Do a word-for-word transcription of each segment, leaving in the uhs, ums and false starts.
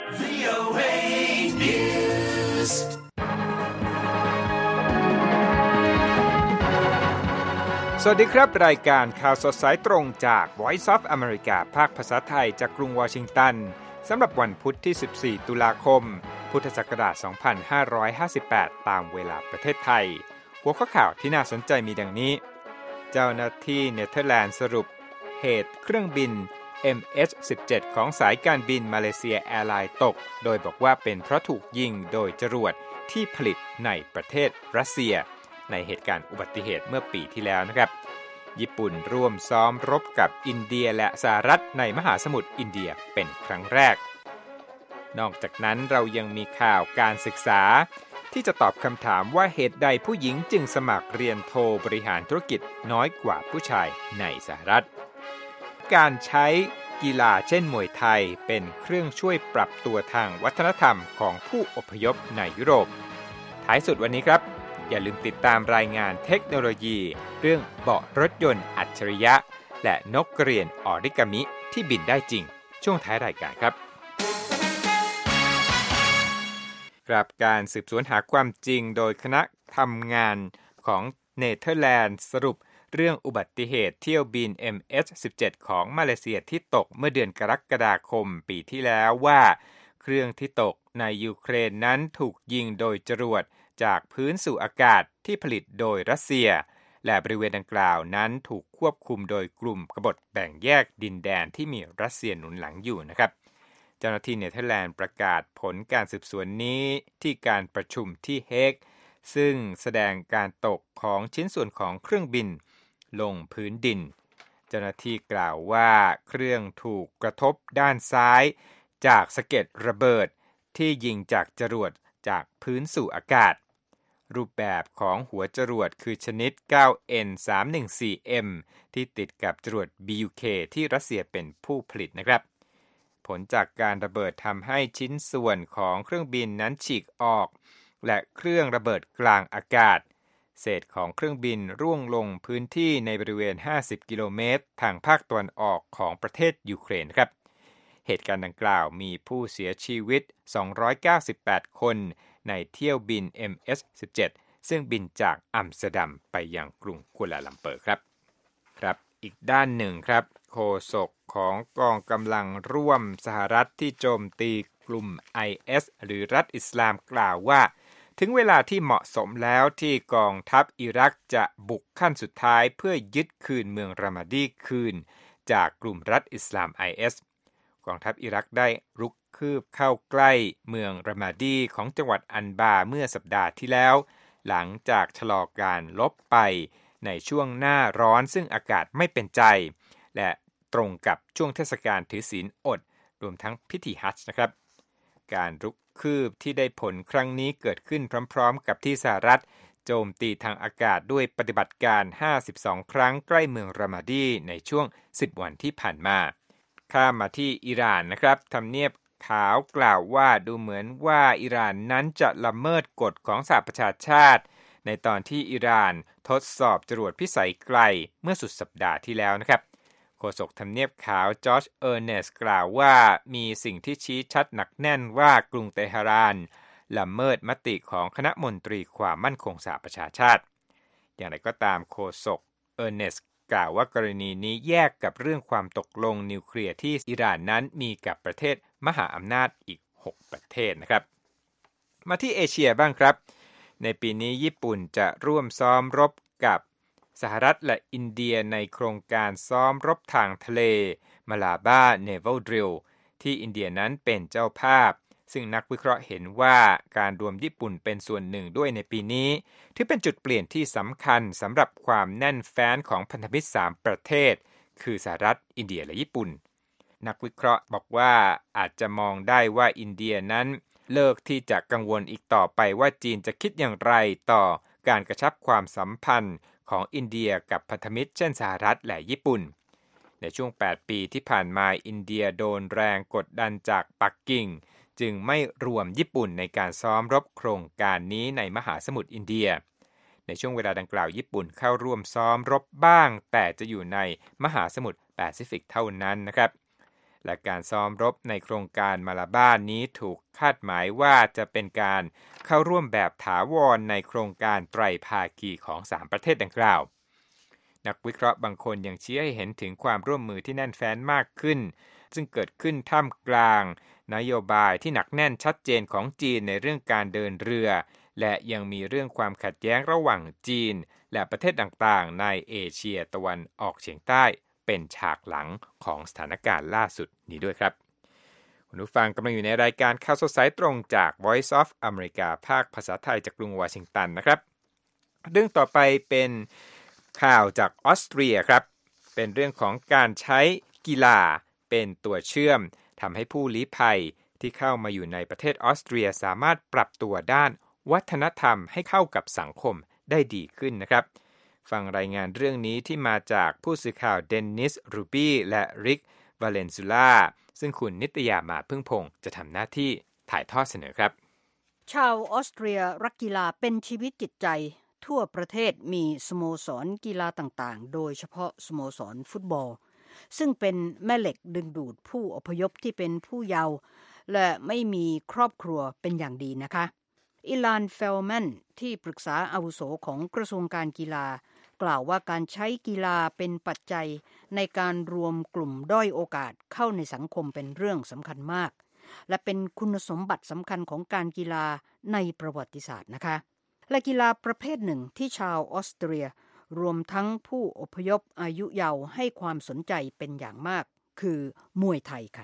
วี โอ เอ News สวัสดีครับรายการข่าวสดสายตรงจาก Voice of America ภาคภาษาไทยจากกรุงวอชิงตันสำหรับวันพุธที่สิบสี่ตุลาคมพุทธศักราชสองพันห้าร้อยห้าสิบแปดตามเวลาประเทศไทยหัวข้อข่าวที่น่าสนใจมีดังนี้เจ้าหน้าที่เนเธอร์แลนด์สรุปเหตุเครื่องบิน เอ็ม เอช สิบเจ็ด ของสายการบินมาเลเซียแอร์ไลน์ตกโดยบอกว่าเป็นเพราะถูกยิงโดยจรวดที่ผลิตในประเทศรัสเซียในเหตุการณ์อุบัติเหตุเมื่อปีที่แล้วนะครับญี่ปุ่นร่วมซ้อมรบกับอินเดียและสหรัฐในมหาสมุทรอินเดียเป็นครั้งแรกนอกจากนั้นเรายังมีข่าวการศึกษาที่จะตอบคำถามว่าเหตุใดผู้หญิงจึงสมัครเรียนโทบริหารธุรกิจน้อยกว่าผู้ชายในสหรัฐการใช้กีฬาเช่นมวยไทยเป็นเครื่องช่วยปรับตัวทางวัฒนธรรมของผู้อพยพในยุโรปท้ายสุดวันนี้ครับอย่าลืมติดตามรายงานเทคโนโลยีเรื่องเบาะรถยนต์อัจฉริยะและนกกระเรียนออริกามิที่บินได้จริงช่วงท้ายรายการครับกราบการสืบสวนหาความจริงโดยคณะทำงานของเนเธอร์แลนด์สรุปเรื่องอุบัติเหตุเที่ยวบิน เอ็ม เอช สิบเจ็ด ของมาเลเซียที่ตกเมื่อเดือนกรกฎาคมปีที่แล้วว่าเครื่องที่ตกในยูเครนนั้นถูกยิงโดยจรวดจากพื้นสู่อากาศที่ผลิตโดยรัสเซียและบริเวณดังกล่าวนั้นถูกควบคุมโดยกลุ่มกบฏแบ่งแยกดินแดนที่มีรัสเซียหนุนหลังอยู่นะครับเจ้าหน้าที่เนเธอร์แลนด์ประกาศผลการสืบสวนนี้ที่การประชุมที่เฮกซึ่งแสดงการตกของชิ้นส่วนของเครื่องบินลงพื้นดินเจ้าหน้าที่กล่าวว่าเครื่องถูกกระทบด้านซ้ายจากสะเก็ดระเบิดที่ยิงจากจรวดจากพื้นสู่อากาศรูปแบบของหัวจรวดคือชนิด ไนน์ เอ็น สามหนึ่งสี่ เอ็ม ที่ติดกับจรวด บี ยู เค ที่รัสเซียเป็นผู้ผลิตนะครับผลจากการระเบิดทำให้ชิ้นส่วนของเครื่องบินนั้นฉีกออกและเครื่องระเบิดกลางอากาศเศษของเครื่องบินร่วงลงพื้นที่ในบริเวณห้าสิบกิโลเมตรทางภาคตะวันออกของประเทศยูเครนครับเหตุการณ์ดังกล่าวมีผู้เสียชีวิตสองร้อยเก้าสิบแปดคนในเที่ยวบิน เอ็ม เอช สิบเจ็ด ซึ่งบินจากอัมสเตอร์ดัมไปยังกรุงกัวลาลัมเปอร์ครับครับอีกด้านหนึ่งครับโฆษกของกองกำลังร่วมสหรัฐที่โจมตีกลุ่ม ไอ เอส หรือรัฐอิสลามกล่าวว่าถึงเวลาที่เหมาะสมแล้วที่กองทัพอิรักจะบุกขั้นสุดท้ายเพื่อยึดคืนเมืองรามาดีคืนจากกลุ่มรัฐอิสลาม ไอ เอส กองทัพอิรักได้รุกคืบเข้าใกล้เมืองรามาดีของจังหวัดอันบาเมื่อสัปดาห์ที่แล้วหลังจากชะลอการลบไปในช่วงหน้าร้อนซึ่งอากาศไม่เป็นใจและตรงกับช่วงเทศกาลถือศีลอดรวมทั้งพิธีฮัจญ์นะครับการรุกคืบที่ได้ผลครั้งนี้เกิดขึ้นพร้อมๆกับที่สหรัฐโจมตีทางอากาศด้วยปฏิบัติการห้าสิบสองครั้งใกล้เมืองรามาดีในช่วงสิบวันที่ผ่านมาข้ามมาที่อิหร่านนะครับทำเนียบขาวกล่าวว่าดูเหมือนว่าอิหร่านนั้นจะละเมิดกฎของสหประชาชาติในตอนที่อิหร่านทดสอบจรวดพิสัยไกลเมื่อสุดสัปดาห์ที่แล้วนะครับโฆษกทำเนียบขาวจอร์จเออร์เนสกล่าวว่ามีสิ่งที่ชี้ชัดหนักแน่นว่ากรุงเตหะรานละเมิดมติของคณะมนตรีความมั่นคงสหประชาชาติอย่างไรก็ตามโฆษกเออร์เนสกล่าวว่ากรณีนี้แยกกับเรื่องความตกลงนิวเคลียร์ที่อิหร่านนั้นมีกับประเทศมหาอำนาจอีกหกประเทศนะครับมาที่เอเชียบ้างครับในปีนี้ญี่ปุ่นจะร่วมซ้อมรบกับสหรัฐและอินเดียในโครงการซ้อมรบทางทะเลมาลาบาเนวัลดริลที่อินเดียนั้นเป็นเจ้าภาพซึ่งนักวิเคราะห์เห็นว่าการรวมญี่ปุ่นเป็นส่วนหนึ่งด้วยในปีนี้ที่เป็นจุดเปลี่ยนที่สำคัญสำหรับความแน่นแฟ้นของพันธมิตรสามประเทศคือสหรัฐอินเดียและญี่ปุ่นนักวิเคราะห์บอกว่าอาจจะมองได้ว่าอินเดียนั้นเลิกที่จะกังวลอีกต่อไปว่าจีนจะคิดอย่างไรต่อการกระชับความสัมพันธ์ของอินเดียกับพันธมิตรเช่นสหรัฐและญี่ปุ่นในช่วงแปดปีที่ผ่านมาอินเดียโดนแรงกดดันจากปักกิ่งจึงไม่รวมญี่ปุ่นในการซ้อมรบโครงการนี้ในมหาสมุทรอินเดียในช่วงเวลาดังกล่าวญี่ปุ่นเข้าร่วมซ้อมรบบ้างแต่จะอยู่ในมหาสมุทรแปซิฟิกเท่านั้นนะครับและการซ้อมรบในโครงการมาลาบ้านนี้ถูกคาดหมายว่าจะเป็นการเข้าร่วมแบบถาวรในโครงการไตรภาคีของสามประเทศดังกล่าวนักวิเคราะห์บางคนยังชี้ให้เห็นถึงความร่วมมือที่แน่นแฟ้นมากขึ้นซึ่งเกิดขึ้นท่ามกลางนโยบายที่หนักแน่นชัดเจนของจีนในเรื่องการเดินเรือและยังมีเรื่องความขัดแย้งระหว่างจีนและประเทศต่างๆในเอเชียตะวันออกเฉียงใต้เป็นฉากหลังของสถานการณ์ล่าสุดนี้ด้วยครับคุณผู้ฟังกำลังอยู่ในรายการข่าวสดสายตรงจาก Voice of America ภาคภาษาไทยจากกรุงวอชิงตันนะครับเรื่องต่อไปเป็นข่าวจากออสเตรียครับเป็นเรื่องของการใช้กีฬาเป็นตัวเชื่อมทำให้ผู้ลี้ภัยที่เข้ามาอยู่ในประเทศออสเตรียสามารถปรับตัวด้านวัฒนธรรมให้เข้ากับสังคมได้ดีขึ้นนะครับฟังรายงานเรื่องนี้ที่มาจากผู้สื่อข่าวเดนนิสรูบี้และริกวาเลนซูล่าซึ่งคุณนิตยามาพึ่งพงษ์จะทำหน้าที่ถ่ายทอดเสนอครับชาวออสเตรียรักกีฬาเป็นชีวิตจิตใจทั่วประเทศมีสโมสรกีฬาต่างๆโดยเฉพาะสโมสรฟุตบอลซึ่งเป็นแม่เหล็กดึงดูดผู้อพยพที่เป็นผู้เยาว์และไม่มีครอบครัวเป็นอย่างดีนะคะอิลานเฟลแมนที่ปรึกษาอาวุโสของกระทรวงการกีฬากล่าวว่าการใช้กีฬาเป็นปัจจัยในการรวมกลุ่มด้อยโอกาสเข้าในสังคมเป็นเรื่องสำคัญมากและเป็นคุณสมบัติสำคัญของการกีฬาในประวัติศาสตร์นะคะและกีฬาประเภทหนึ่งที่ชาวออสเตรียรวมทั้งผู้อพยพอายุเยาว์ให้ความสนใจเป็นอย่างมากคือมวยไทยค่ะ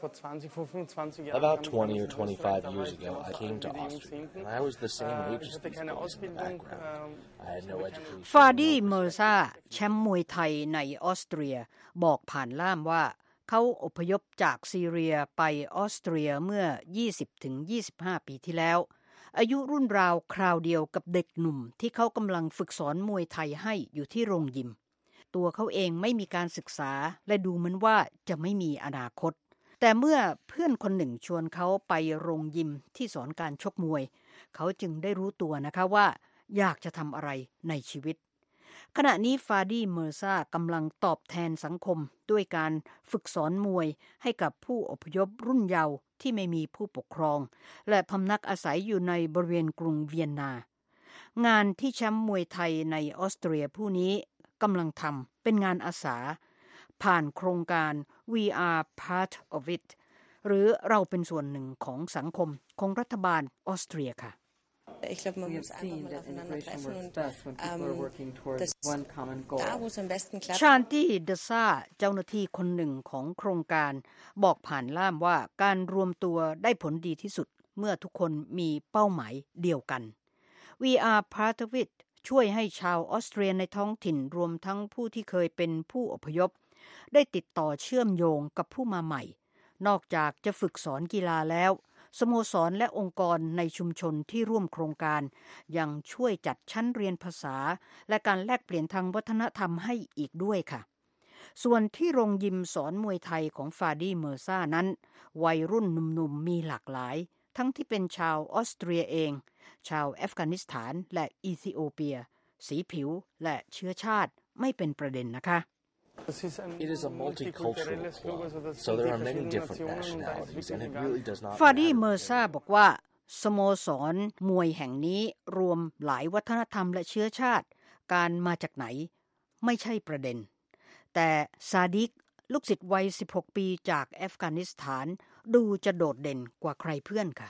About twenty or twenty-five years ago, I came to Austria, and I was the same age as these boys in the background. I had no education. ฟาดีเมอร์ซาแชมป์มวยไทยในออสเตรียบอกผ่านล่ามว่าเขาอพยพจากซีเรียไปออสเตรียเมื่อ ยี่สิบถึงยี่สิบห้า ปีที่แล้วอายุรุ่นราวคราวเดียวกับเด็กหนุ่มที่เขากำลังฝึกสอนมวยไทยให้อยู่ที่โรงยิมตัวเขาเองไม่มีการศึกษาและดูเหมือนว่าจะไม่มีอนาคตแต่เมื่อเพื่อนคนหนึ่งชวนเขาไปโรงยิมที่สอนการชกมวยเขาจึงได้รู้ตัวนะคะว่าอยากจะทำอะไรในชีวิตขณะนี้ฟาดีเมอร์ซากำลังตอบแทนสังคมด้วยการฝึกสอนมวยให้กับผู้อพยพรุ่นเยาว์ที่ไม่มีผู้ปกครองและพำนักอาศัยอยู่ในบริเวณกรุงเวียนนางานที่แชมป์มวยไทยในออสเตรียผู้นี้กำลังทำเป็นงานอาสาผ่านโครงการ We are part of it หรือเราเป็นส่วนหนึ่งของสังคมของรัฐบาลออสเตรียค่ะ Ich glaube, man muss einfach mal aufeinander treffen und ähm, das da, wo es am besten klappt. ชา n ตี้ เดซ่าเจ้าหน้าที่คนหนึ่งของโครงการบอกผ่านล่ามว่าการรวมตัวได้ผลดีที่สุดเมื่อทุกคนมีเป้าหมายเดียวกัน We are part of it ช่วยให้ชาวออสเตรียในท้องถิ่นรวมทั้งผู้ที่เคยเป็นผู้อพยพได้ติดต่อเชื่อมโยงกับผู้มาใหม่นอกจากจะฝึกสอนกีฬาแล้วสโมสรและองค์กรในชุมชนที่ร่วมโครงการยังช่วยจัดชั้นเรียนภาษาและการแลกเปลี่ยนทางวัฒนธรรมให้อีกด้วยค่ะส่วนที่โรงยิมสอนมวยไทยของฟาดีเมอร์ซานั้นวัยรุ่นหนุ่มๆมีหลากหลายทั้งที่เป็นชาวออสเตรียเองชาวอัฟกานิสถานและอีธิโอเปียสีผิวและเชื้อชาติไม่เป็นประเด็นนะคะ It is a multicultural club, so there are many different nationalities, and it really does not ฟาดีเมอร์ซาบอกว่าสโมสรมวยแห่งนี้รวมหลายวัฒนธรรมและเชื้อชาติการมาจากไหนไม่ใช่ประเด็นแต่ซาดิกลูกศิษย์วัยสิบหกปีจากอัฟกานิสถานดูจะโดดเด่นกว่าใครเพื่อนค่ะ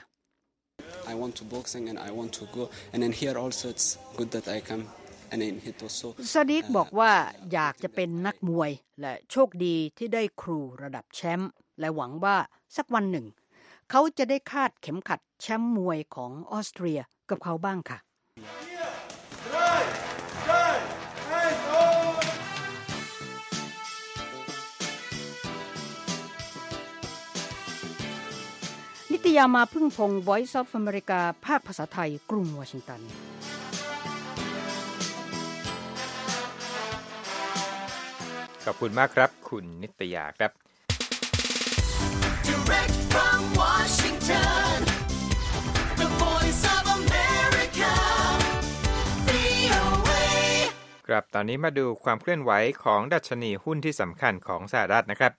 I want to boxing and I want to go and then here also it's good that I come and then hit also ซาดิกบอกว่าอยากจะเป็นนักมวยและโชคดีที่ได้ครูระดับแชมป์และหวังว่าสักวันหนึ่งเขาจะได้คาดเข็มขัดแชมป์มวยของออสเตรียกับเขาบ้างค่ะนิตยามาพึ่งพงศ์ Voice of America ภาคภาษาไทยกรุงวอชิงตันขอบคุณมากครับคุณนิตยาครับ Direct from Washington, the Voice of America, วี โอ เอครับตอนนี้มาดูความเคลื่อนไหวของดัชนีหุ้นที่สำคัญของสหรัฐนะครับ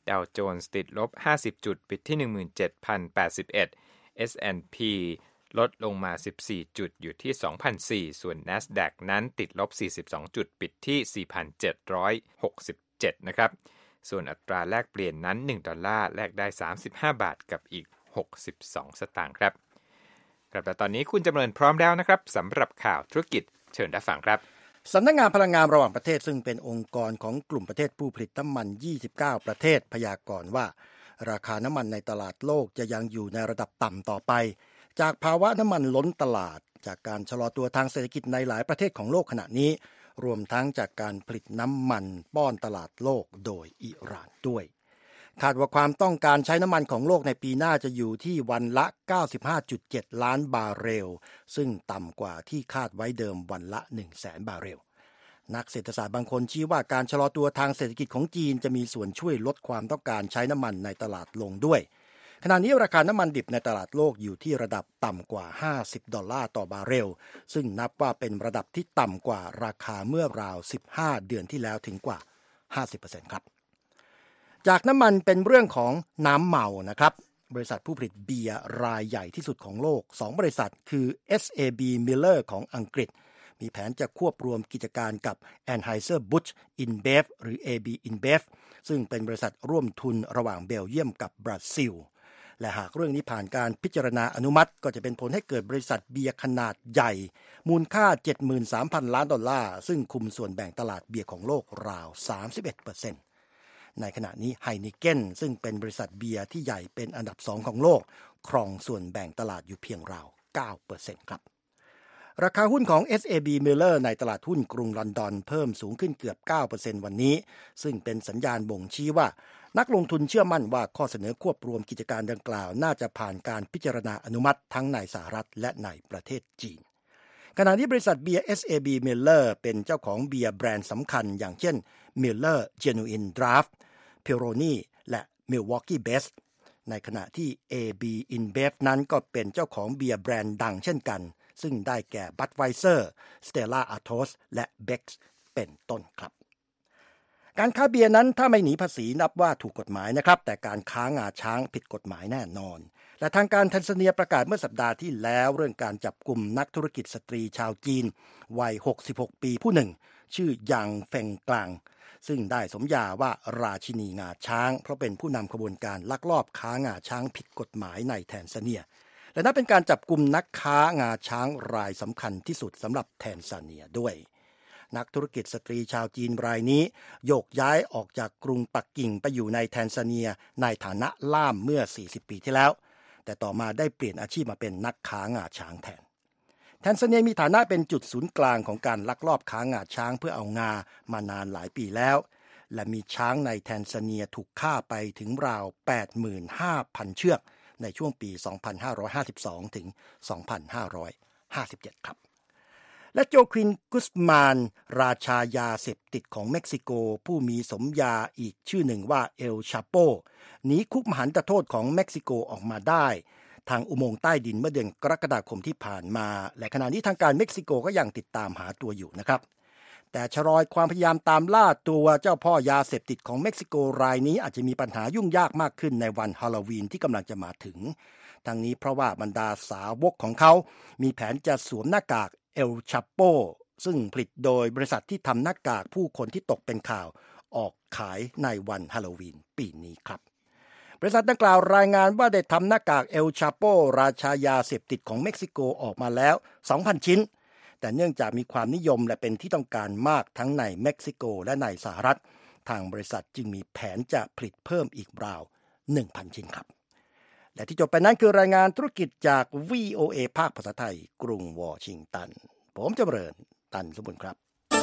ดาวโจนส์ติดลบห้าสิบจุดปิดที่ หนึ่งหมื่นเจ็ดพันแปดสิบเอ็ด เอส แอนด์ พี ลดลงมาสิบสี่จุดอยู่ที่ สองพันสี่ร้อย ส่วน NASDAQ นั้นติดลบสี่สิบสองจุดปิดที่ สี่พันเจ็ดร้อยหกสิบเจ็ด นะครับส่วนอัตราแลกเปลี่ยนนั้นหนึ่งดอลลาร์แลกได้สามสิบห้าบาทกับอีกหกสิบสองสตางค์ครับครับแต่ตอนนี้คุณจำเริญพร้อมแล้วนะครับสำหรับข่าวธุรกิจเชิญรับฟังครับสำนักงานพลังงานระหว่างประเทศซึ่งเป็นองค์กรของกลุ่มประเทศผู้ผลิตน้ำมันยี่สิบเก้าประเทศพยากรณ์ว่าราคาน้ำมันในตลาดโลกจะยังอยู่ในระดับต่ำต่อไปจากภาวะน้ำมันล้นตลาดจากการชะลอตัวทางเศรษฐกิจในหลายประเทศของโลกขณะนี้รวมทั้งจากการผลิตน้ำมันป้อนตลาดโลกโดยอิหร่านด้วยคาดว่าความต้องการใช้น้ำมันของโลกในปีหน้าจะอยู่ที่วันละ เก้าสิบห้าจุดเจ็ด ล้านบาร์เรลซึ่งต่ำกว่าที่คาดไว้เดิมวันละ หนึ่งแสน บาร์เรลนักเศรษฐศาสตร์บางคนชี้ว่าการชะลอตัวทางเศรษฐกิจของจีนจะมีส่วนช่วยลดความต้องการใช้น้ำมันในตลาดลงด้วยขณะนี้ราคาน้ำมันดิบในตลาดโลกอยู่ที่ระดับต่ำกว่าห้าสิบดอลลาร์ต่อบาร์เรลซึ่งนับว่าเป็นระดับที่ต่ำกว่าราคาเมื่อราวสิบห้าเดือนที่แล้วถึงกว่า ห้าสิบเปอร์เซ็นต์ ครับจากน้ำมันเป็นเรื่องของน้ำเมานะครับบริษัทผู้ผลิตเบียร์รายใหญ่ที่สุดของโลกสองบริษัทคือ เอส เอ บี Miller ของอังกฤษมีแผนจะควบรวมกิจการกับ Anheuser-Busch InBev หรือ เอ บี InBev ซึ่งเป็นบริษัทร่วมทุนระหว่างเบลเยียมกับบราซิลและหากเรื่องนี้ผ่านการพิจารณาอนุมัติก็จะเป็นผลให้เกิดบริษัทเบียร์ขนาดใหญ่มูลค่า เจ็ดหมื่นสามพัน ล้านดอลลาร์ซึ่งคุมส่วนแบ่งตลาดเบียร์ของโลกราว สามสิบเอ็ดเปอร์เซ็นต์ ในขณะนี้ไฮนิเก้นซึ่งเป็นบริษัทเบียร์ที่ใหญ่เป็นอันดับสองของโลกครองส่วนแบ่งตลาดอยู่เพียงราว เก้าเปอร์เซ็นต์ ครับราคาหุ้นของ เอส เอ บี Miller ในตลาดหุ้นกรุงลอนดอนเพิ่มสูงขึ้นเกือบ เก้าเปอร์เซ็นต์ วันนี้ซึ่งเป็นสัญญาณบ่งชี้ว่านักลงทุนเชื่อมั่นว่าข้อเสนอควบรวมกิจการดังกล่าวน่าจะผ่านการพิจารณาอนุมัติทั้งในสหรัฐและในประเทศจีนขณะที่บริษัทเบียร์ เอส เอ บี Miller เป็นเจ้าของเบียร์แบรนด์สำคัญอย่างเช่น Miller Genuine Draft Peroni และ Milwaukee Best ในขณะที่ เอ บี InBev นั้นก็เป็นเจ้าของเบียร์แบรนด์ดังเช่นกันซึ่งได้แก่ Budweiser, Stella Artois และ Beck's เป็นต้นครับการค้าเบียร์นั้นถ้าไม่หนีภาษีนับว่าถูกกฎหมายนะครับแต่การค้างาช้างผิดกฎหมายแน่นอนและทางการแทนซาเนียประกาศเมื่อสัปดาห์ที่แล้วเรื่องการจับกุมนักธุรกิจสตรีชาวจีนวัยหกสิบหกปีผู้หนึ่งชื่อหยางเฟงกลางซึ่งได้สมญาว่าราชินีงาช้างเพราะเป็นผู้นำขบวนการลักลอบค้างาช้างผิดกฎหมายในแทนซาเนียและนับเป็นการจับกุมนักค้างาช้างรายสำคัญที่สุดสำหรับแทนซาเนียด้วยนักธุรกิจสตรีชาวจีนรายนี้โยกย้ายออกจากกรุงปักกิ่งไปอยู่ในแทนซาเนียในฐานะล่ามเมื่อสี่สิบปีที่แล้วแต่ต่อมาได้เปลี่ยนอาชีพมาเป็นนักค้างาช้างแทนแทนซาเนียมีฐานะเป็นจุดศูนย์กลางของการลักลอบค้างาช้างเพื่อเอางามานานหลายปีแล้วและมีช้างในแทนซาเนียถูกฆ่าไปถึงราว แปดหมื่นห้าพัน เชือกในช่วงปี สองพันห้าร้อยห้าสิบสอง ถึง สองพันห้าร้อยห้าสิบเจ็ด ครับและโจควินกุสมานราชายาเสพติดของเม็กซิโกผู้มีสมญาอีกชื่อหนึ่งว่าเอลชาโปหนีคุกมหันตโทษของเม็กซิโกออกมาได้ทางอุโมงค์ใต้ดินเมื่อเดือนกรกฎาคมที่ผ่านมาและขณะนี้ทางการเม็กซิโกก็ยังติดตามหาตัวอยู่นะครับแต่ชะลอยความพยายามตามล่าตัวเจ้าพ่อยาเสพติดของเม็กซิโกรายนี้อาจจะมีปัญหายุ่งยากมากขึ้นในวันฮาโลวีนที่กำลังจะมาถึงทั้งนี้เพราะว่าบรรดาสาวกของเขามีแผนจะสวมหน้ากากเอลชาโปซึ่งผลิตโดยบริษัทที่ทำหน้ากากผู้คนที่ตกเป็นข่าวออกขายในวันฮาโลวีนปีนี้ครับบริษัทดังกล่าวรายงานว่าได้ทำหน้ากากเอลชาโปราชายาเสพติดของเม็กซิโกออกมาแล้ว สองพัน ชิ้นแต่เนื่องจากมีความนิยมและเป็นที่ต้องการมากทั้งในเม็กซิโกและในสหรัฐทางบริษัทจึงมีแผนจะผลิตเพิ่มอีกราว หนึ่งพัน ชิ้นครับและที่จบไปนั้นคือรายงานธุรกิจจาก วี โอ เอ ภาคภาษาไทยกรุงวอชิงตันผมจำเริญตันสมบูรณ์ครับ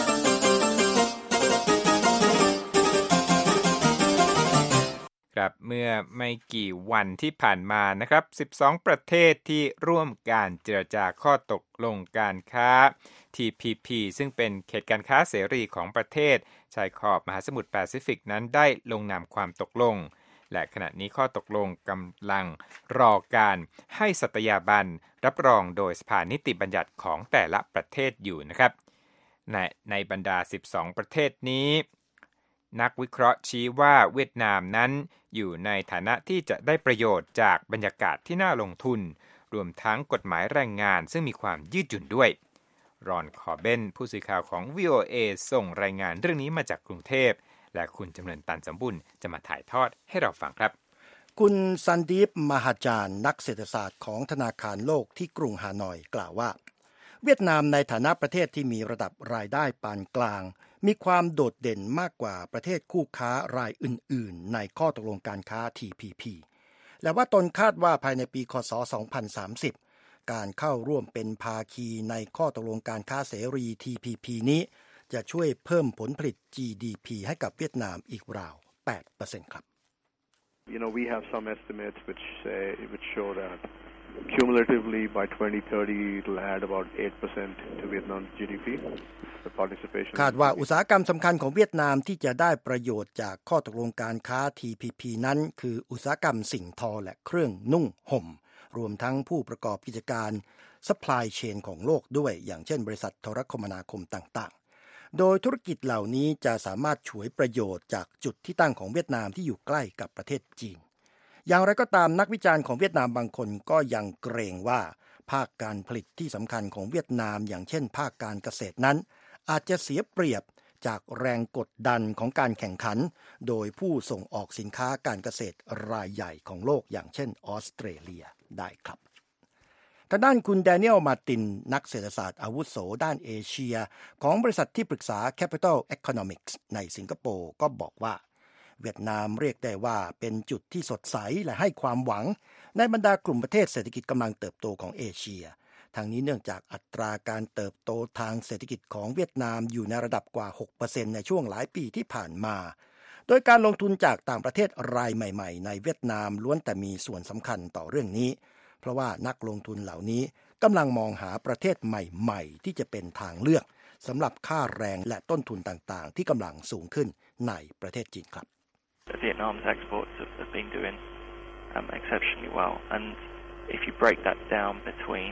ครับเมื่อไม่กี่วันที่ผ่านมานะครับสิบสองประเทศที่ร่วมการเจรจาข้อตกลงการค้า ที พี พี ซึ่งเป็นเขตการค้าเสรีของประเทศชายขอบมหาสมุทรแปซิฟิกนั้นได้ลงนามความตกลงและขณะนี้ข้อตกลงกำลังรอการให้สัตยาบันรับรองโดยสภานิติบัญญัติของแต่ละประเทศอยู่นะครับในในบรรดาสิบสองประเทศนี้นักวิเคราะห์ชี้ว่าเวียดนามนั้นอยู่ในฐานะที่จะได้ประโยชน์จากบรรยากาศที่น่าลงทุนรวมทั้งกฎหมายแรงงานซึ่งมีความยืดหยุ่นด้วยรอนคอร์เบนผู้สื่อข่าวของ วี โอ เอ ส่งรายงานเรื่องนี้มาจากกรุงเทพและคุณจำเริญตันสมบุญจะมาถ่ายทอดให้เราฟังครับคุณซันดีป มหาจารย์นักเศรษฐศาสตร์ของธนาคารโลกที่กรุงฮานอยกล่าวว่าเวียดนามในฐานะประเทศที่มีระดับรายได้ปานกลางมีความโดดเด่นมากกว่าประเทศคู่ค้ารายอื่นๆในข้อตกลงการค้า ที พี พี และว่าตนคาดว่าภายในปีค.ศ. สองพันสามสิบการเข้าร่วมเป็นภาคีในข้อตกลงการค้าเสรี ที พี พี นี้จะช่วยเพิ่มผลผลิต จี ดี พี ให้กับเวียดนามอีกราว แปดเปอร์เซ็นต์ ครับ You know, we have some estimates which say which show that cumulatively by twenty thirty it'll add about eight percent to Vietnam's จี ดี พี the participation คาดว่าอุตสาหกรรมสำคัญของเวียดนามที่จะได้ประโยชน์จากข้อตกลงการค้า ที พี พี นั้นคืออุตสาหกรรมสิ่งทอและเครื่องนุ่งห่มรวมทั้งผู้ประกอบกิจการ supply chain ของโลกด้วยอย่างเช่นบริษัทโทรคมนาคมต่างๆโดยธุรกิจเหล่านี้จะสามารถฉวยประโยชน์จากจุดที่ตั้งของเวียดนามที่อยู่ใกล้กับประเทศจีนอย่างไรก็ตามนักวิจารณ์ของเวียดนามบางคนก็ยังเกรงว่าภาคการผลิตที่สำคัญของเวียดนามอย่างเช่นภาคการเกษตรนั้นอาจจะเสียเปรียบจากแรงกดดันของการแข่งขันโดยผู้ส่งออกสินค้าการเกษตรรายใหญ่ของโลกอย่างเช่นออสเตรเลียได้ครับทางด้านคุณแดเนียลมาร์ตินนักเศรษฐศาสตร์อาวุโสด้านเอเชียของบริษัทที่ปรึกษา Capital Economics ในสิงคโปร์ก็บอกว่าเวียดนามเรียกได้ว่าเป็นจุดที่สดใสและให้ความหวังในบรรดากลุ่มประเทศเศรษฐกิจกำลังเติบโตของเอเชียทางนี้เนื่องจากอัตราการเติบโตทางเศรษฐกิจของเวียดนามอยู่ในระดับกว่า หกเปอร์เซ็นต์ ในช่วงหลายปีที่ผ่านมาโดยการลงทุนจากต่างประเทศรายใหม่ๆในเวียดนามล้วนแต่มีส่วนสำคัญต่อเรื่องนี้เพราะว่านักลงทุนเหล่านี้กำลังมองหาประเทศใหม่ๆที่จะเป็นทางเลือกสำหรับค่าแรงและต้นทุนต่างๆที่กำลังสูงขึ้นในประเทศจีนครับ Vietnam's exports have been doing um, exceptionally well, and if you break that down between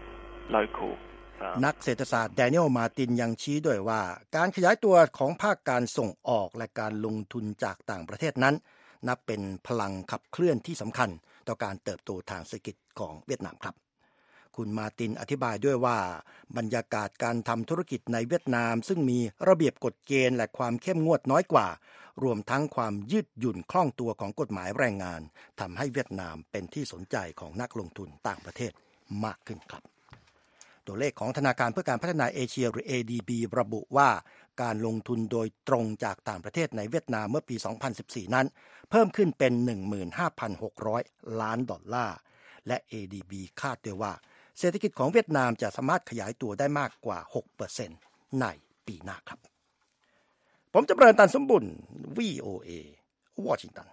local นักเศรษฐศาสตร์แดเนียลมาร์ตินยังชี้ด้วยว่าการขยายตัวของภาคการส่งออกและการลงทุนจากต่างประเทศนั้นนับเป็นพลังขับเคลื่อนที่สำคัญต่อการเติบโตทางเศรษฐกิจของเวียดนามครับคุณมาร์ตินอธิบายด้วยว่าบรรยากาศการทำธุรกิจในเวียดนามซึ่งมีระเบียบกฎเกณฑ์และความเข้มงวดน้อยกว่ารวมทั้งความยืดหยุ่นคล่องตัวของกฎหมายแรงงานทำให้เวียดนามเป็นที่สนใจของนักลงทุนต่างประเทศมากขึ้นครับตัวเลขของธนาคารเพื่อการพัฒนาเอเชียหรือ เอ ดี บี ระบุว่าการลงทุนโดยตรงจากต่างประเทศในเวียดนามเมื่อปี สองพันสิบสี่ นั้นเพิ่มขึ้นเป็น หนึ่งหมื่นห้าพันหกร้อย ล้านดอลลาร์และ เอ ดี บี คาดด้วยว่าเศรษฐกิจของเวียดนามจะสามารถขยายตัวได้มากกว่า หกเปอร์เซ็นต์ ในปีหน้าครับผมจำเริญตันสมบุญ วี โอ เอ วอชิงตัน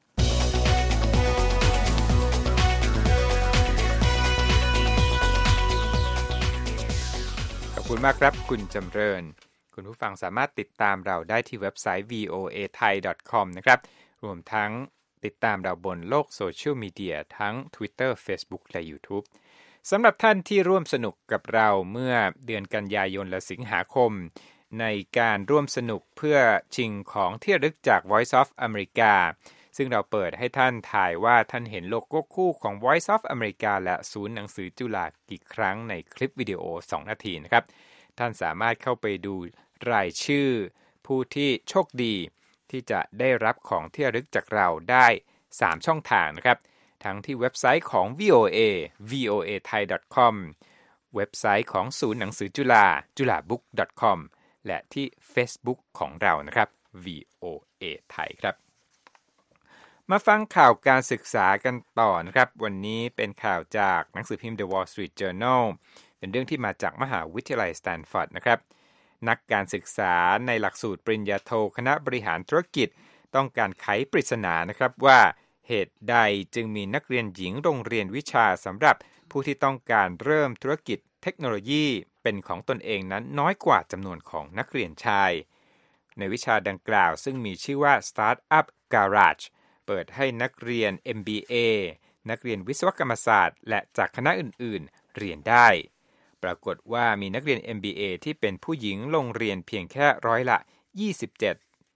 ขอบคุณมากครับคุณจำเริญคุณผู้ฟังสามารถติดตามเราได้ที่เว็บไซต์ วี โอ เอ ไทย ดอท คอม นะครับรวมทั้งติดตามเราบนโลกโซเชียลมีเดียทั้ง Twitter Facebook และ YouTube สำหรับท่านที่ร่วมสนุกกับเราเมื่อเดือนกันยายนและสิงหาคมในการร่วมสนุกเพื่อชิงของที่ระลึกจาก Voice of America ซึ่งเราเปิดให้ท่านถ่ายว่าท่านเห็นโลโก้คู่ของ Voice of America และศูนย์หนังสือจุฬากี่ครั้งในคลิปวิดีโอสองนาทีนะครับท่านสามารถเข้าไปดูรายชื่อผู้ที่โชคดีที่จะได้รับของที่ระลึกจากเราได้สามช่องทางนะครับทั้งที่เว็บไซต์ของ วี โอ เอ วี โอ เอ ไทย ดอท คอม เว็บไซต์ของศูนย์หนังสือจุฬา จุฬาบุ๊ก ดอท คอม และที่ Facebook ของเรานะครับ วี โอ เอ ไทยครับมาฟังข่าวการศึกษากันต่อนะครับวันนี้เป็นข่าวจากหนังสือพิมพ์ The Wall Street Journal เป็นเรื่องที่มาจากมหาวิทยาลัยสแตนฟอร์ดนะครับนักการศึกษาในหลักสูตรปริญญาโทคณะบริหารธุรกิจต้องการไขปริศนานะครับว่าเหตุใดจึงมีนักเรียนหญิงโรงเรียนวิชาสำหรับผู้ที่ต้องการเริ่มธุรกิจเทคโนโลยีเป็นของตนเองนั้นน้อยกว่าจำนวนของนักเรียนชายในวิชาดังกล่าวซึ่งมีชื่อว่า Startup Garage เปิดให้นักเรียน เอ็ม บี เอ นักเรียนวิศวกรรมศาสตร์และจากคณะอื่นๆเรียนได้ปรากฏว่ามีนักเรียน เอ็ม บี เอ ที่เป็นผู้หญิงลงเรียนเพียงแค่ร้อยละ ยี่สิบเจ็ด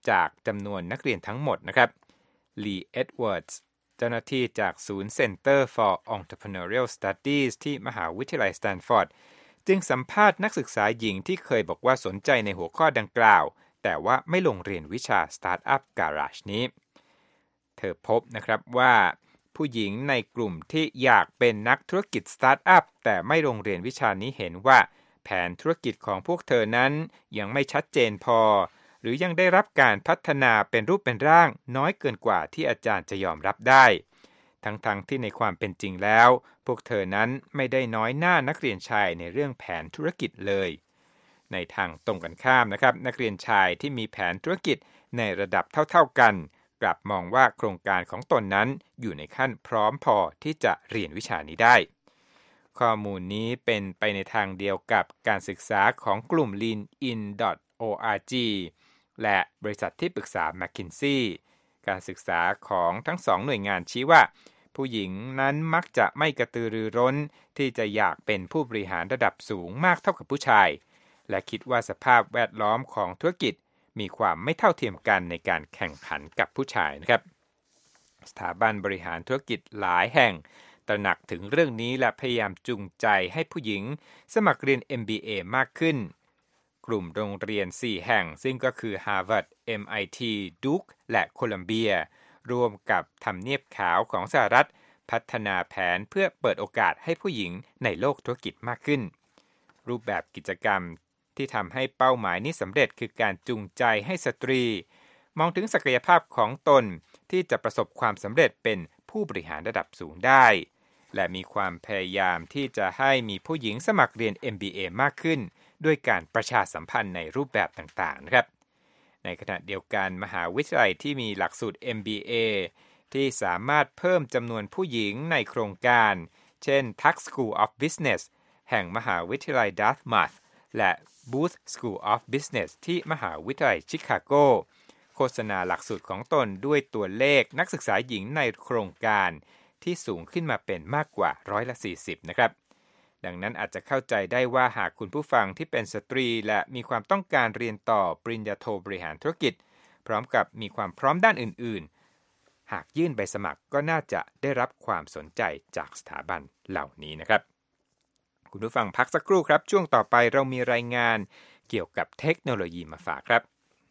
จากจำนวนนักเรียนทั้งหมดนะครับลีเอ็ดเวิร์ดส์เจ้าหน้าที่จากศูนย์ Center for Entrepreneurial Studies ที่มหาวิทยาลัยสแตนฟอร์ดจึงสัมภาษณ์นักศึกษาหญิงที่เคยบอกว่าสนใจในหัวข้อดังกล่าวแต่ว่าไม่ลงเรียนวิชา Startup Garage นี้เธอพบนะครับว่าผู้หญิงในกลุ่มที่อยากเป็นนักธุรกิจสตาร์ทอัพแต่ไม่ลงเรียนวิชานี้เห็นว่าแผนธุรกิจของพวกเธอนั้นยังไม่ชัดเจนพอหรือยังได้รับการพัฒนาเป็นรูปเป็นร่างน้อยเกินกว่าที่อาจารย์จะยอมรับได้ทั้งๆ ท, ที่ในความเป็นจริงแล้วพวกเธอนั้นไม่ได้น้อยหน้านักเรียนชายในเรื่องแผนธุรกิจเลยในทางตรงกันข้ามนะครับนักเรียนชายที่มีแผนธุรกิจในระดับเท่าๆกันกลับมองว่าโครงการของตนนั้นอยู่ในขั้นพร้อมพอที่จะเรียนวิชานี้ได้ข้อมูลนี้เป็นไปในทางเดียวกับการศึกษาของกลุ่ม ลีน อิน ดอท โอ อาร์ จี และบริษัทที่ปรึกษา McKinsey การศึกษาของทั้งสองหน่วยงานชี้ว่าผู้หญิงนั้นมักจะไม่กระตือรือร้นที่จะอยากเป็นผู้บริหารระดับสูงมากเท่ากับผู้ชายและคิดว่าสภาพแวดล้อมของธุรกิจมีความไม่เท่าเทียมกันในการแข่งขันกับผู้ชายนะครับสถาบันบริหารธุรกิจหลายแห่งตระหนักถึงเรื่องนี้และพยายามจูงใจให้ผู้หญิงสมัครเรียน เอ็ม บี เอ มากขึ้นกลุ่มโรงเรียนสี่แห่งซึ่งก็คือ Harvard เอ็ม ไอ ที Duke และโคลัมเบียร่วมกับทำเนียบขาวของสหรัฐพัฒนาแผนเพื่อเปิดโอกาสให้ผู้หญิงในโลกธุรกิจมากขึ้นรูปแบบกิจกรรมที่ทำให้เป้าหมายนี้สำเร็จคือการจูงใจให้สตรีมองถึงศักยภาพของตนที่จะประสบความสำเร็จเป็นผู้บริหารระดับสูงได้และมีความพยายามที่จะให้มีผู้หญิงสมัครเรียน เอ็ม บี เอ มากขึ้นด้วยการประชาสัมพันธ์ในรูปแบบต่างๆนะครับในขณะเดียวกันมหาวิทยาลัยที่มีหลักสูตร เอ็ม บี เอ ที่สามารถเพิ่มจำนวนผู้หญิงในโครงการเช่น Tuck School of Business แห่งมหาวิทยาลัย Dartmouth และ Booth School of Business ที่มหาวิทยาลัยชิคาโกโฆษณาหลักสูตรของตนด้วยตัวเลขนักศึกษาหญิงในโครงการที่สูงขึ้นมาเป็นมากกว่าร้อยละสี่สิบนะครับดังนั้นอาจจะเข้าใจได้ว่าหากคุณผู้ฟังที่เป็นสตรีและมีความต้องการเรียนต่อปริญญาโทบริหารธุรกิจพร้อมกับมีความพร้อมด้านอื่นๆหากยื่นใบสมัครก็น่าจะได้รับความสนใจจากสถาบันเหล่านี้นะครับคุณผู้ฟังพักสักครู่ครับช่วงต่อไปเรามีรายงานเกี่ยวกับเทคโนโลยีมาฝากครับ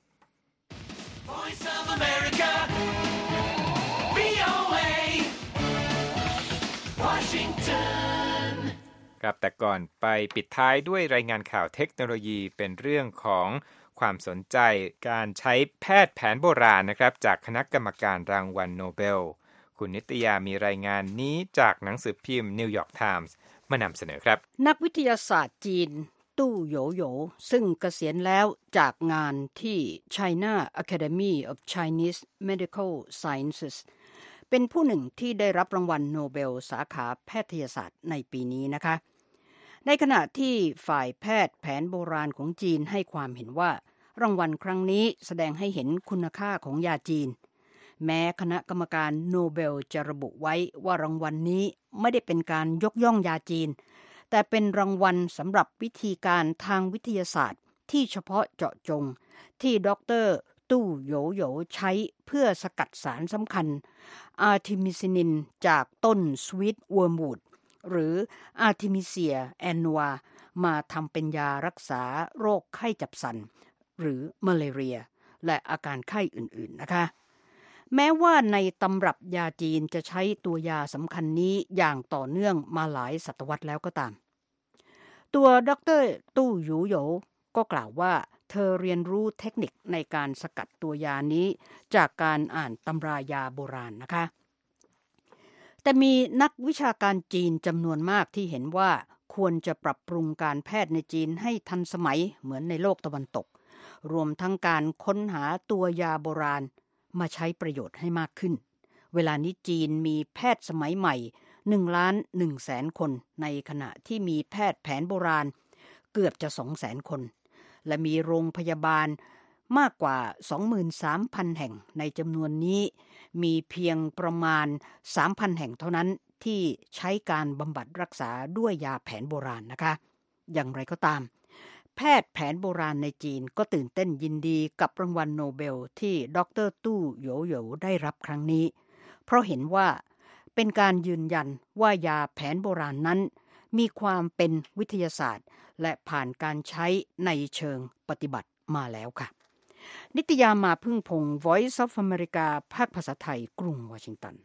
Voice of America วี โอ เอ Washington ครับแต่ก่อนไปปิดท้ายด้วยรายงานข่าวเทคโนโลยีเป็นเรื่องของความสนใจการใช้แพทย์แผนโบราณนะครับจากคณะกรรมการรางวัลโนเบลคุณนิตยามีรายงานนี้จากหนังสือพิมพ์ New York Times มานำเสนอครับนักวิทยาศาสตร์จีนตู้โหยโหยซึ่งเกษียณแล้วจากงานที่ China Academy of Chinese Medical Sciences เป็นผู้หนึ่งที่ได้รับรางวัลโนเบลสาขาแพทยศาสตร์ในปีนี้นะคะในขณะที่ฝ่ายแพทย์แผนโบราณของจีนให้ความเห็นว่ารางวัลครั้งนี้แสดงให้เห็นคุณค่าของยาจีนแม้คณะกรรมการโนเบลจะระบุไว้ว่ารางวัลนี้ไม่ได้เป็นการยกย่องยาจีนแต่เป็นรางวัลสำหรับวิธีการทางวิทยาศาสตร์ที่เฉพาะเจาะจงที่ดร.ตู้โหยโหยใช้เพื่อสกัดสารสำคัญอาร์ทิมิซินินจากต้นสวีทเวิร์มวูดหรืออาร์ทิมิเซียแอนนัวมาทำเป็นยารักษาโรคไข้จับสันหรือมาลาเรียและอาการไข้อื่นๆนะคะแม้ว่าในตำรับยาจีนจะใช้ตัวยาสำคัญนี้อย่างต่อเนื่องมาหลายศตวรรษแล้วก็ตามตัวดร.ตู้หยูโหยก็กล่าวว่าเธอเรียนรู้เทคนิคในการสกัดตัวยานี้จากการอ่านตำรายาโบราณนะคะแต่มีนักวิชาการจีนจำนวนมากที่เห็นว่าควรจะปรับปรุงการแพทย์ในจีนให้ทันสมัยเหมือนในโลกตะวันตกรวมทั้งการค้นหาตัวยาโบราณมาใช้ประโยชน์ให้มากขึ้นเวลานี้จีนมีแพทย์สมัยใหม่หนึ่งล้านหนึ่งแสนคนในขณะที่มีแพทย์แผนโบราณเกือบจะ สองแสนคนและมีโรงพยาบาลมากกว่า สองหมื่นสามพัน แห่งในจำนวนนี้มีเพียงประมาณ สามพัน แห่งเท่านั้นที่ใช้การบำบัดรักษาด้วยยาแผนโบราณนะคะอย่างไรก็ตามแพทย์แผนโบราณในจีนก็ตื่นเต้นยินดีกับรางวัลโนเบลที่ดร.ตู้โหยวโหยวได้รับครั้งนี้เพราะเห็นว่าเป็นการยืนยันว่ายาแผนโบราณนั้นมีความเป็นวิทยาศาสตร์และผ่านการใช้ในเชิงปฏิบัติมาแล้วค่ะนิตยามาพึ่งพงศ์ Voice of America ภาคภาษาไทยกรุงวอชิงตัน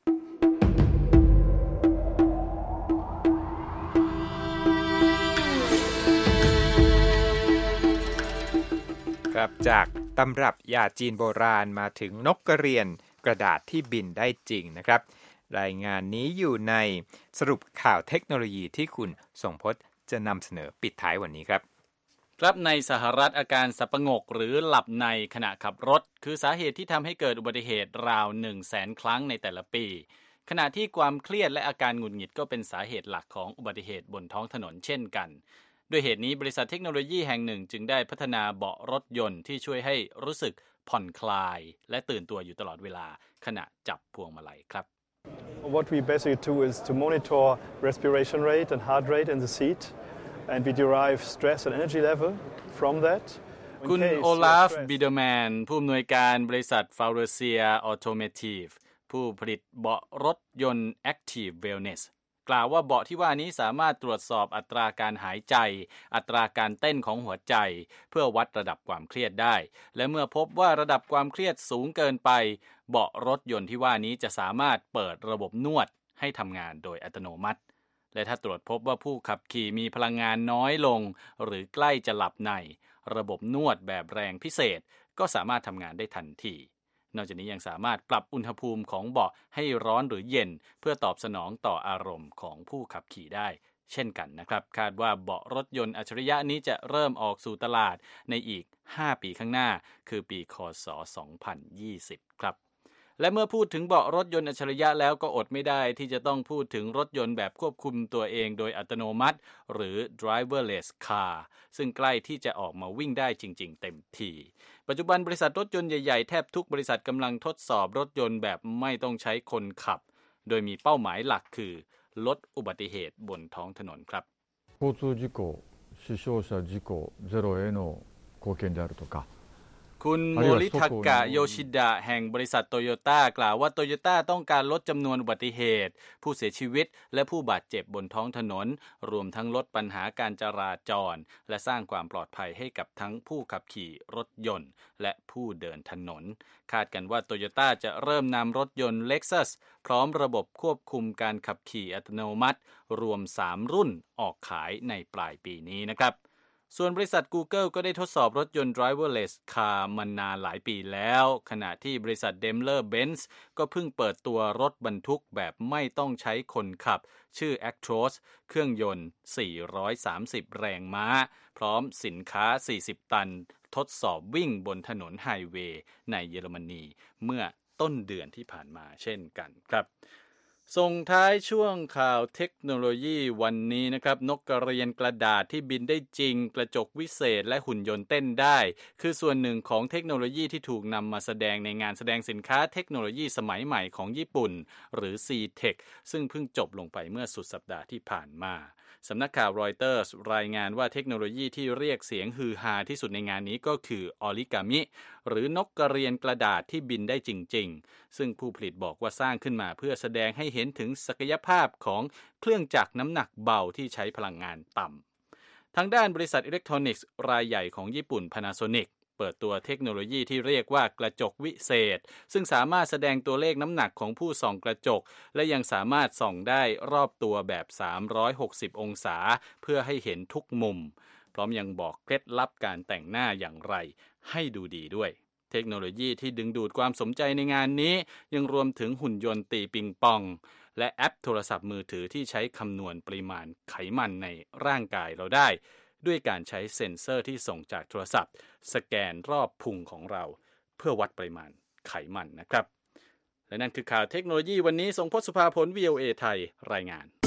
ครับจากตำรับยาจีนโบราณมาถึงนกกระเรียนกระดาษที่บินได้จริงนะครับรายงานนี้อยู่ในสรุปข่าวเทคโนโลยีที่คุณทรงพจน์จะนำเสนอปิดท้ายวันนี้ครับครับในสหรัฐอาการสับประงกหรือหลับในขณะขับรถคือสาเหตุที่ทำให้เกิดอุบัติเหตุราว หนึ่งแสน ครั้งในแต่ละปีขณะที่ความเครียดและอาการหงุดหงิดก็เป็นสาเหตุหลักของอุบัติเหตุบนท้องถนนเช่นกันด้วยเหตุนี้บริษัทเทคโนโลยีแห่งหนึ่งจึงได้พัฒนาเบาะรถยนต์ที่ช่วยให้รู้สึกผ่อนคลายและตื่นตัวอยู่ตลอดเวลาขณะจับพวงมาลัยครับ What we basically do is to monitor respiration rate and heart rate in the seat and we derive stress and energy level from that คุณโอลาฟบิเดอร์แมนผู้อำนวยการบริษัทฟาวเรเซียออโตเมทีฟผู้ผลิตเบาะรถยนต์ Active Wellnessกล่าวว่าเบาะที่ว่านี้สามารถตรวจสอบอัตราการหายใจอัตราการเต้นของหัวใจเพื่อวัดระดับความเครียดได้และเมื่อพบว่าระดับความเครียดสูงเกินไปเบาะรถยนต์ที่ว่านี้จะสามารถเปิดระบบนวดให้ทำงานโดยอัตโนมัติและถ้าตรวจพบว่าผู้ขับขี่มีพลังงานน้อยลงหรือใกล้จะหลับในระบบนวดแบบแรงพิเศษก็สามารถทำงานได้ทันทีนอกจากนี้ยังสามารถปรับอุณหภูมิของเบาะให้ร้อนหรือเย็นเพื่อตอบสนองต่ออารมณ์ของผู้ขับขี่ได้เช่นกันนะครับคาดว่าเบาะรถยนต์อัจฉริยะนี้จะเริ่มออกสู่ตลาดในอีกห้าปีข้างหน้าคือปีค.ศ. สองพันยี่สิบครับและเมื่อพูดถึงเบาะรถยนต์อัจฉริยะแล้วก็อดไม่ได้ที่จะต้องพูดถึงรถยนต์แบบควบคุมตัวเองโดยอัตโนมัติหรือ driverless car ซึ่งใกล้ที่จะออกมาวิ่งได้จริงๆเต็มทีปัจจุบันบริษัทรถยนต์ใหญ่ๆแทบทุกบริษัทกำลังทดสอบรถยนต์แบบไม่ต้องใช้คนขับโดยมีเป้าหมายหลักคือลดอุบัติเหตุบนท้องถนนครับ交通事故死傷者事故ゼロへの貢献であるとかคุณโมริทากะโยชิดะแห่งบริษัทโตโยต้ากล่าวว่าโตโยต้าต้องการลดจำนวนอุบัติเหตุผู้เสียชีวิตและผู้บาดเจ็บบนท้องถนนรวมทั้งลดปัญหาการจราจรและสร้างความปลอดภัยให้กับทั้งผู้ขับขี่รถยนต์และผู้เดินถนนคาดกันว่าโตโยต้าจะเริ่มนำรถยนต์ Lexus พร้อมระบบควบคุมการขับขี่อัตโนมัติรวมสามรุ่นออกขายในปลายปีนี้นะครับส่วนบริษัท Google ก็ได้ทดสอบรถยนต์ driverless car มานานหลายปีแล้วขณะที่บริษัท Daimler-Benz ก็เพิ่งเปิดตัวรถบรรทุกแบบไม่ต้องใช้คนขับชื่อ Actros เครื่องยนต์สี่ร้อยสามสิบแรงม้าพร้อมสินค้าสี่สิบตันทดสอบวิ่งบนถนนไฮเวย์ในเยอรมนีเมื่อต้นเดือนที่ผ่านมาเช่นกันครับส่งท้ายช่วงข่าวเทคโนโลยีวันนี้นะครับนกกระเรียนกระดาษที่บินได้จริงกระจกวิเศษและหุ่นยนต์เต้นได้คือส่วนหนึ่งของเทคโนโลยีที่ถูกนำมาแสดงในงานแสดงสินค้าเทคโนโลยีสมัยใหม่ของญี่ปุ่นหรือ ซี เทค ซึ่งเพิ่งจบลงไปเมื่อสุดสัปดาห์ที่ผ่านมาสำนักข่าวรอยเตอร์สรายงานว่าเทคโนโลยีที่เรียกเสียงฮือฮาที่สุดในงานนี้ก็คือออริกามิหรือนกกระเรียนกระดาษที่บินได้จริงๆซึ่งผู้ผลิตบอกว่าสร้างขึ้นมาเพื่อแสดงให้เห็นถึงศักยภาพของเครื่องจักรน้ำหนักเบาที่ใช้พลังงานต่ำทางด้านบริษัทอิเล็กทรอนิกส์รายใหญ่ของญี่ปุ่น Panasonicเปิดตัวเทคโนโลยีที่เรียกว่ากระจกวิเศษซึ่งสามารถแสดงตัวเลขน้ำหนักของผู้ส่องกระจกและยังสามารถส่องได้รอบตัวแบบสามร้อยหกสิบองศาเพื่อให้เห็นทุกมุมพร้อมยังบอกเคล็ดลับการแต่งหน้าอย่างไรให้ดูดีด้วยเทคโนโลยีที่ดึงดูดความสนใจในงานนี้ยังรวมถึงหุ่นยนต์ตีปิงปองและแอปโทรศัพท์มือถือที่ใช้คำนวณปริมาณไขมันในร่างกายเราได้ด้วยการใช้เซ็นเซอร์ที่ส่งจากโทรศัพท์สแกนรอบพุงของเราเพื่อวัดปริมาณไขมันนะครับและนั่นคือข่าวเทคโนโลยีวันนี้ทรงพจน์สุภาผล วี โอ เอ ไทยรายงาน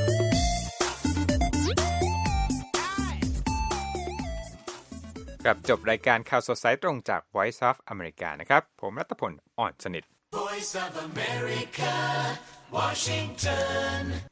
กับจบรายการข่าวสดสายตรงจาก Voice of America นะครับผมรัตพล อ่อนสนิท Voice of America Washington